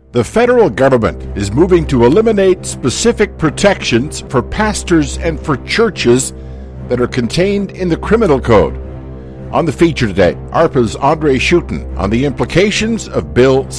The federal government is moving to eliminate specific protections for pastors and for churches that are contained in the criminal code. On the feature today, ARPA's Andre Schutten on the implications of Bill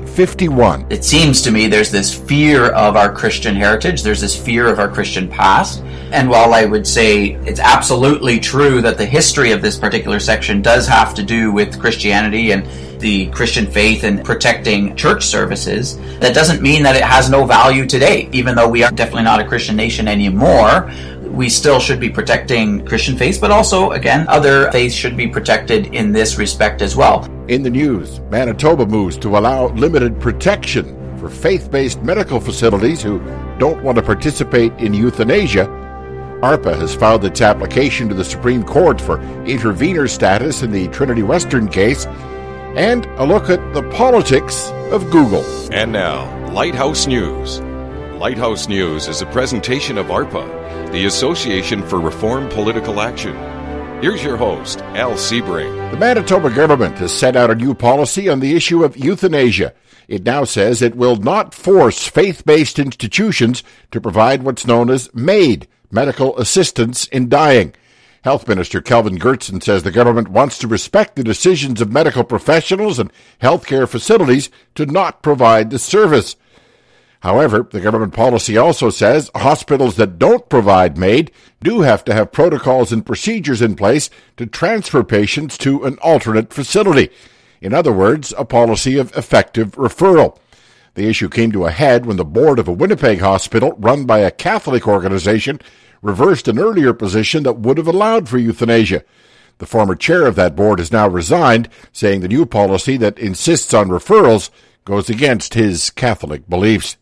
C-51. It seems to me there's this fear of our Christian heritage, there's this fear of our Christian past, and while I would say it's absolutely true that the history of this particular section does have to do with Christianity and the Christian faith and protecting church services, that doesn't mean that it has no value today. Even though we are definitely not a Christian nation anymore, we still should be protecting Christian faiths, but also, again, other faiths should be protected in this respect as well. In the news, Manitoba moves to allow limited protection for faith-based medical facilities who don't want to participate in euthanasia. ARPA has filed its application to the Supreme Court for intervenor status in the Trinity Western case, and a look at the politics of Google. And now, Lighthouse News. Lighthouse News is a presentation of ARPA, the Association for Reform Political Action. Here's your host, Al Sebring. The Manitoba government has set out a new policy on the issue of euthanasia. It now says it will not force faith-based institutions to provide what's known as MAID, medical assistance in dying. Health Minister Kelvin Goertzen says the government wants to respect the decisions of medical professionals and healthcare facilities to not provide the service. However, the government policy also says hospitals that don't provide MAID do have to have protocols and procedures in place to transfer patients to an alternate facility. In other words, a policy of effective referral. The issue came to a head when the board of a Winnipeg hospital run by a Catholic organization reversed an earlier position that would have allowed for euthanasia. The former chair of that board has now resigned, saying the new policy that insists on referrals goes against his Catholic beliefs.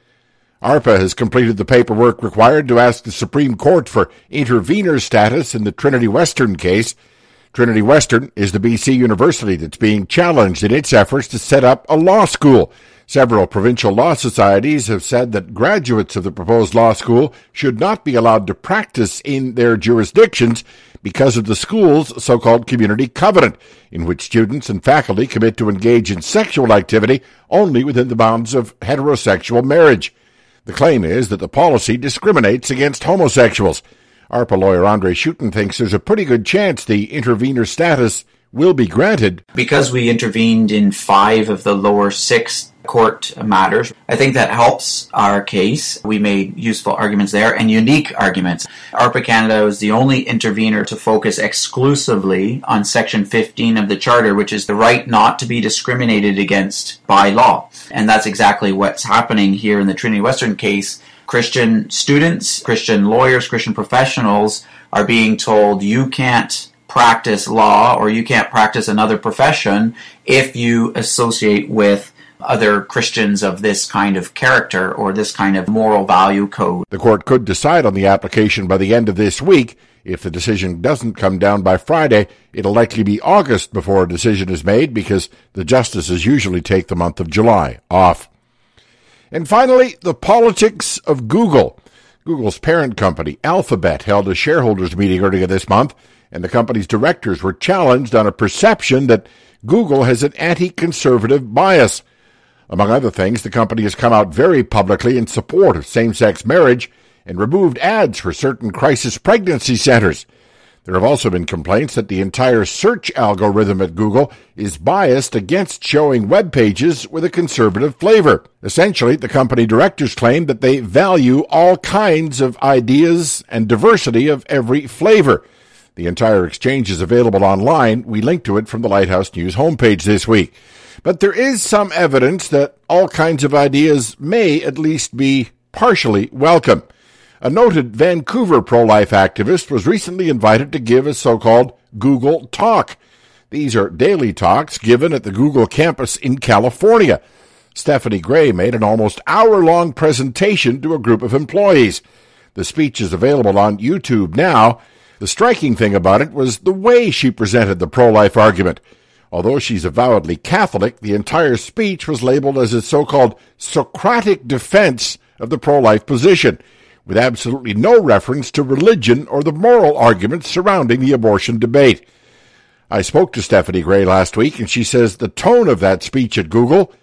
ARPA has completed the paperwork required to ask the Supreme Court for intervenor status in the Trinity Western case. Trinity Western is the BC university that's being challenged in its efforts to set up a law school. Several provincial law societies have said that graduates of the proposed law school should not be allowed to practice in their jurisdictions because of the school's so-called community covenant, in which students and faculty commit to engage in sexual activity only within the bounds of heterosexual marriage. The claim is that the policy discriminates against homosexuals. ARPA lawyer Andre Schutten thinks there's a pretty good chance the intervenor status will be granted. Because we intervened in 5 of the lower 6 court matters, I think that helps our case. We made useful arguments there and unique arguments. ARPA Canada was the only intervener to focus exclusively on Section 15 of the Charter, which is the right not to be discriminated against by law. And that's exactly what's happening here in the Trinity Western case. Christian students, Christian lawyers, Christian professionals are being told you can't practice law or you can't practice another profession if you associate with other Christians of this kind of character or this kind of moral value code. The court could decide on the application by the end of this week. If the decision doesn't come down by Friday, it'll likely be August before a decision is made because the justices usually take the month of July off. And finally, the politics of Google. Google's parent company, Alphabet, held a shareholders meeting earlier this month, and the company's directors were challenged on a perception that Google has an anti-conservative bias. Among other things, the company has come out very publicly in support of same-sex marriage and removed ads for certain crisis pregnancy centers. There have also been complaints that the entire search algorithm at Google is biased against showing web pages with a conservative flavor. Essentially, the company directors claim that they value all kinds of ideas and diversity of every flavor. The entire exchange is available online. We link to it from the Lighthouse News homepage this week. But there is some evidence that all kinds of ideas may at least be partially welcome. A noted Vancouver pro-life activist was recently invited to give a so-called Google Talk. These are daily talks given at the Google campus in California. Stephanie Gray made an almost hour-long presentation to a group of employees. The speech is available on YouTube now. The striking thing about it was the way she presented the pro-life argument. Although she's avowedly Catholic, the entire speech was labeled as a so-called Socratic defense of the pro-life position, with absolutely no reference to religion or the moral arguments surrounding the abortion debate. I spoke to Stephanie Gray last week, and she says the tone of that speech at Google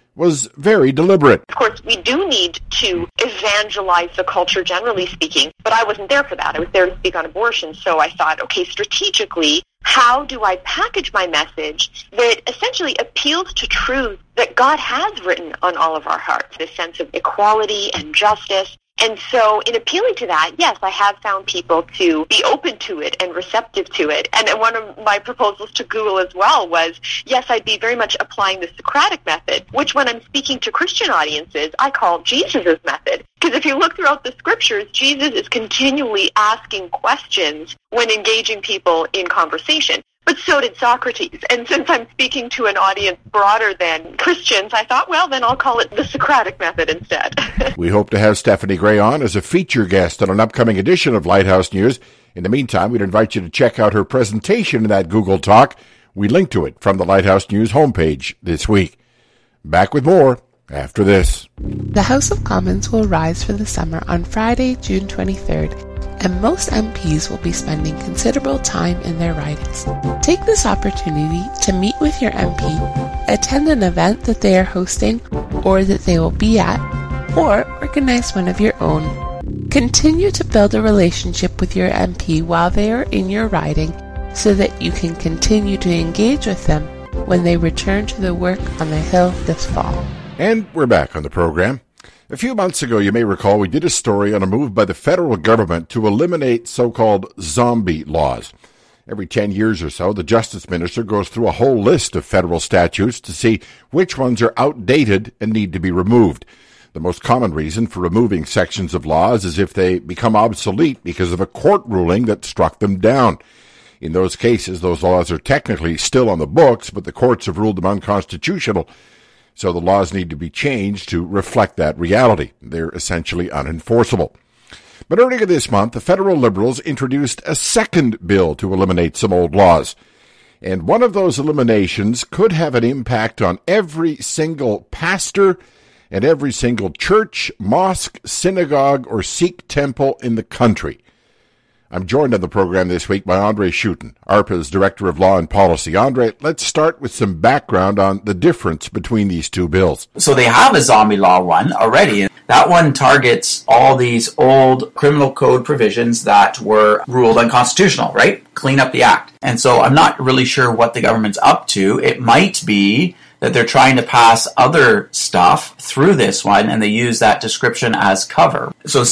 was very deliberate. Of course, we do need to evangelize the culture, generally speaking, but I wasn't there for that. I was there to speak on abortion, so I thought, okay, strategically, how do I package my message that essentially appeals to truth that God has written on all of our hearts, this sense of equality and justice? And so in appealing to that, yes, I have found people to be open to it and receptive to it. And one of my proposals to Google as well was, yes, I'd be very much applying the Socratic method, which when I'm speaking to Christian audiences, I call Jesus' method. Because if you look throughout the scriptures, Jesus is continually asking questions when engaging people in conversation. But so did Socrates. And since I'm speaking to an audience broader than Christians, I thought, well, then I'll call it the Socratic method instead. We hope to have Stephanie Gray on as a feature guest on an upcoming edition of Lighthouse News. In the meantime, we'd invite you to check out her presentation in that Google Talk. We link to it from the Lighthouse News homepage this week. Back with more after this. The House of Commons will rise for the summer on Friday, June 23rd. And most MPs will be spending considerable time in their ridings. Take this opportunity to meet with your MP, attend an event that they are hosting or that they will be at, or organize one of your own. Continue to build a relationship with your MP while they are in your riding so that you can continue to engage with them when they return to the work on the Hill this fall. And we're back on the program. A few months ago, you may recall, we did a story on a move by the federal government to eliminate so-called zombie laws. Every 10 years or so, the Justice Minister goes through a whole list of federal statutes to see which ones are outdated and need to be removed. The most common reason for removing sections of laws is if they become obsolete because of a court ruling that struck them down. In those cases, those laws are technically still on the books, but the courts have ruled them unconstitutional. So the laws need to be changed to reflect that reality. They're essentially unenforceable. But earlier this month, the federal Liberals introduced a second bill to eliminate some old laws. And one of those eliminations could have an impact on every single pastor and every single church, mosque, synagogue, or Sikh temple in the country. I'm joined on the program this week by Andre Schutten, ARPA's Director of Law and Policy. Andre, let's start with some background on the difference between these two bills. So they have a zombie law one already. That one targets all these old criminal code provisions that were ruled unconstitutional, right? Clean up the act. And so I'm not really sure what the government's up to. It might be that they're trying to pass other stuff through this one, and they use that description as cover. So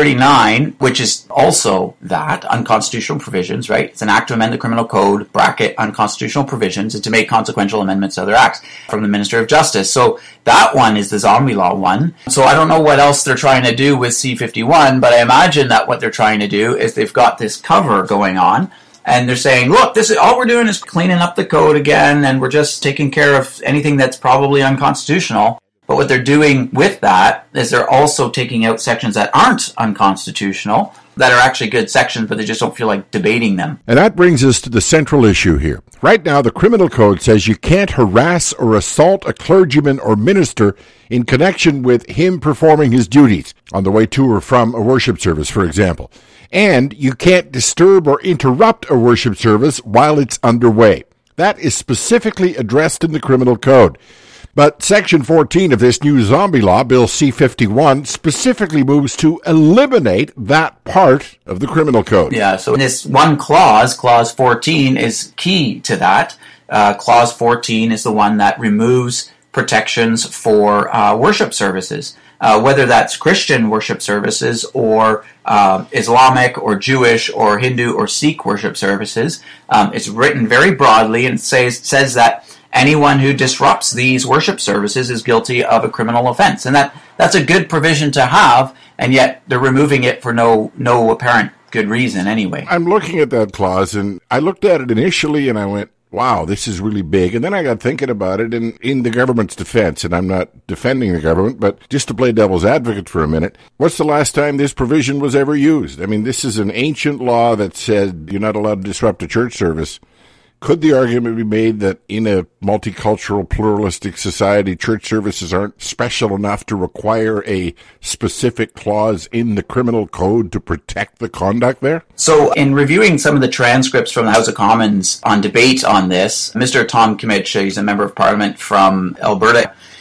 C-39, which is also that, unconstitutional provisions, right? It's an act to amend the criminal code, bracket, unconstitutional provisions, and to make consequential amendments to other acts from the Minister of Justice. So that one is the zombie law one. So I don't know what else they're trying to do with C-51, but I imagine that what they're trying to do is they've got this cover going on, and they're saying, look, this is all we're doing is cleaning up the code again, and we're just taking care of anything that's probably unconstitutional. But what they're doing with that is they're also taking out sections that aren't unconstitutional, that are actually good sections, but they just don't feel like debating them. And that brings us to the central issue here. Right now, the criminal code says you can't harass or assault a clergyman or minister in connection with him performing his duties on the way to or from a worship service, for example. And you can't disturb or interrupt a worship service while it's underway. That is specifically addressed in the criminal code. But Section 14 of this new zombie law, Bill C-51, specifically moves to eliminate that part of the criminal code. Yeah, so this one clause, Clause 14, is key to that. Clause 14 is the one that removes protections for worship services. Whether that's Christian worship services or Islamic or Jewish or Hindu or Sikh worship services. It's written very broadly and says that anyone who disrupts these worship services is guilty of a criminal offense. And that's a good provision to have, and yet they're removing it for no apparent good reason anyway. I'm looking at that clause, and I looked at it initially and I went, wow, this is really big. And then I got thinking about it, and in the government's defense, and I'm not defending the government, but just to play devil's advocate for a minute, what's the last time this provision was ever used? I mean, this is an ancient law that said you're not allowed to disrupt a church service. Could the argument be made that in a multicultural, pluralistic society, church services aren't special enough to require a specific clause in the criminal code to protect the conduct there? So in reviewing some of the transcripts from the House of Commons on debate on this, Mr. Tom Kimmich, he's a member of Parliament from Alberta,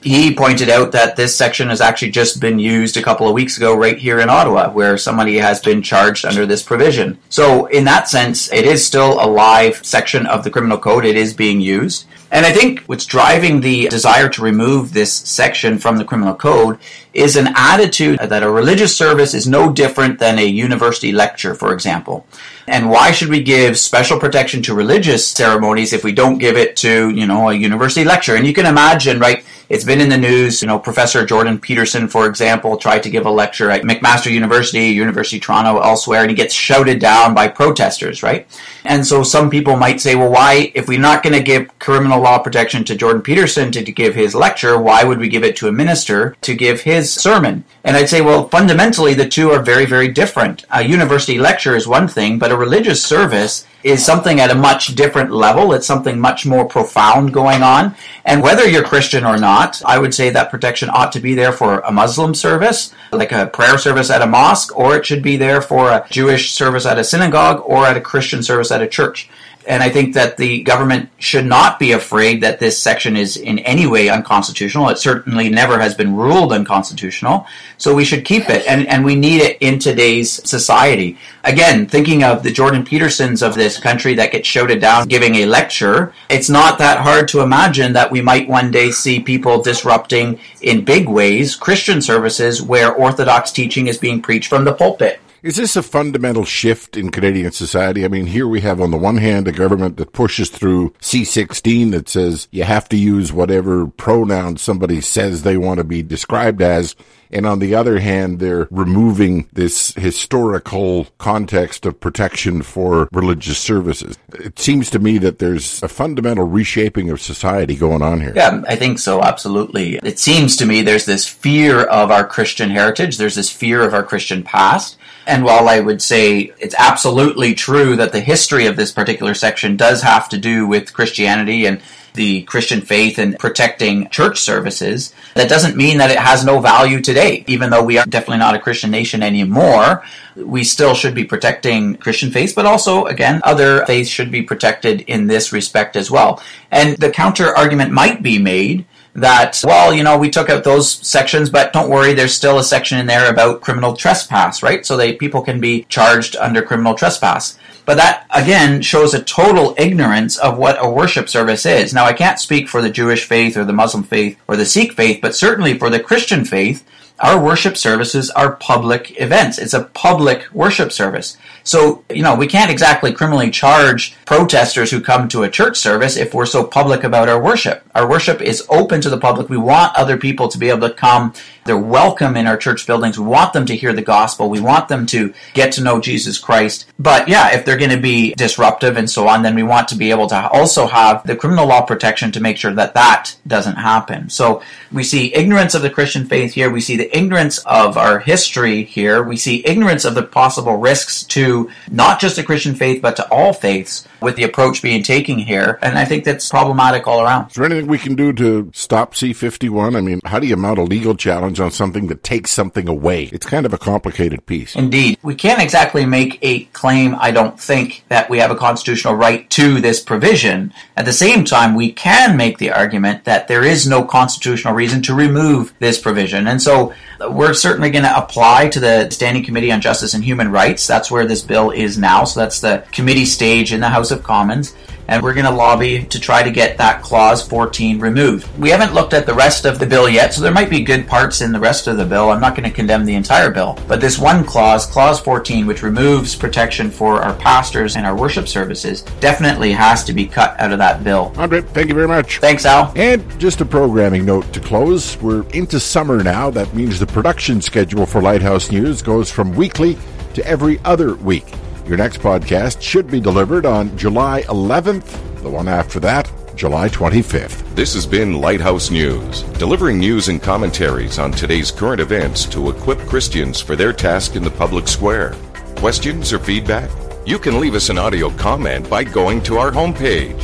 He pointed out that this section has actually just been used a couple of weeks ago right here in Ottawa, where somebody has been charged under this provision. So in that sense, it is still a live section of the criminal code. It is being used. And I think what's driving the desire to remove this section from the criminal code is an attitude that a religious service is no different than a university lecture, for example. And why should we give special protection to religious ceremonies if we don't give it to, a university lecture? And you can imagine, right, it's been in the news, Professor Jordan Peterson, for example, tried to give a lecture at McMaster University, University of Toronto, elsewhere, and he gets shouted down by protesters, right? And so some people might say, well, why, if we're not going to give criminal law protection to Jordan Peterson to give his lecture, why would we give it to a minister to give his sermon? And I'd say, well, fundamentally, the two are very, very different. A university lecture is one thing, but a religious service is something at a much different level. It's something much more profound going on. And whether you're Christian or not, I would say that protection ought to be there for a Muslim service, like a prayer service at a mosque, or it should be there for a Jewish service at a synagogue or at a Christian service at a church. And I think that the government should not be afraid that this section is in any way unconstitutional. It certainly never has been ruled unconstitutional. So we should keep it, and we need it in today's society. Again, thinking of the Jordan Petersons of this country that get shouted down giving a lecture, it's not that hard to imagine that we might one day see people disrupting in big ways Christian services where Orthodox teaching is being preached from the pulpit. Is this a fundamental shift in Canadian society? I mean, here we have on the one hand a government that pushes through C-16 that says you have to use whatever pronoun somebody says they want to be described as. And on the other hand, they're removing this historical context of protection for religious services. It seems to me that there's a fundamental reshaping of society going on here. Yeah, I think so, absolutely. It seems to me there's this fear of our Christian heritage. There's this fear of our Christian past. And while I would say it's absolutely true that the history of this particular section does have to do with Christianity and the Christian faith and protecting church services, that doesn't mean that it has no value today. Even though we are definitely not a Christian nation anymore, we still should be protecting Christian faiths, but also, again, other faiths should be protected in this respect as well. And the counter argument might be made that, well, we took out those sections, but don't worry, there's still a section in there about criminal trespass, right? So people can be charged under criminal trespass. But that, again, shows a total ignorance of what a worship service is. Now, I can't speak for the Jewish faith or the Muslim faith or the Sikh faith, but certainly for the Christian faith, our worship services are public events. It's a public worship service. So, we can't exactly criminally charge protesters who come to a church service if we're so public about our worship. Our worship is open to the public. We want other people to be able to come. They're welcome in our church buildings. We want them to hear the gospel. We want them to get to know Jesus Christ. But yeah, if they're going to be disruptive and so on, then we want to be able to also have the criminal law protection to make sure that that doesn't happen. So we see ignorance of the Christian faith here. We see the ignorance of our history here. We see ignorance of the possible risks to not just the Christian faith, but to all faiths with the approach being taken here. And I think that's problematic all around. Is there anything we can do to stop C-51? I mean, how do you mount a legal challenge on something that takes something away? It's kind of a complicated piece. Indeed. We can't exactly make a claim, I don't think, that we have a constitutional right to this provision. At the same time, we can make the argument that there is no constitutional reason to remove this provision. And so we're certainly going to apply to the Standing Committee on Justice and Human Rights. That's where this bill is now. So that's the committee stage in the House of Commons. And we're going to lobby to try to get that Clause 14 removed. We haven't looked at the rest of the bill yet, so there might be good parts in the rest of the bill. I'm not going to condemn the entire bill. But this one clause, Clause 14, which removes protection for our pastors and our worship services, definitely has to be cut out of that bill. Andre, thank you very much. Thanks, Al. And just a programming note to close. We're into summer now. That means the production schedule for Lighthouse News goes from weekly to every other week. Your next podcast should be delivered on July 11th. The one after that, July 25th. This has been Lighthouse News, delivering news and commentaries on today's current events to equip Christians for their task in the public square. Questions or feedback? You can leave us an audio comment by going to our homepage,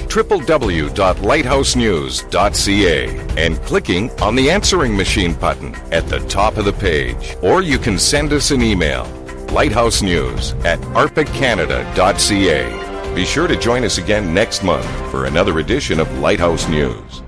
www.lighthousenews.ca, and clicking on the answering machine button at the top of the page. Or you can send us an email, lighthousenews@arpacanada.ca. Be sure to join us again next month for another edition of Lighthouse News.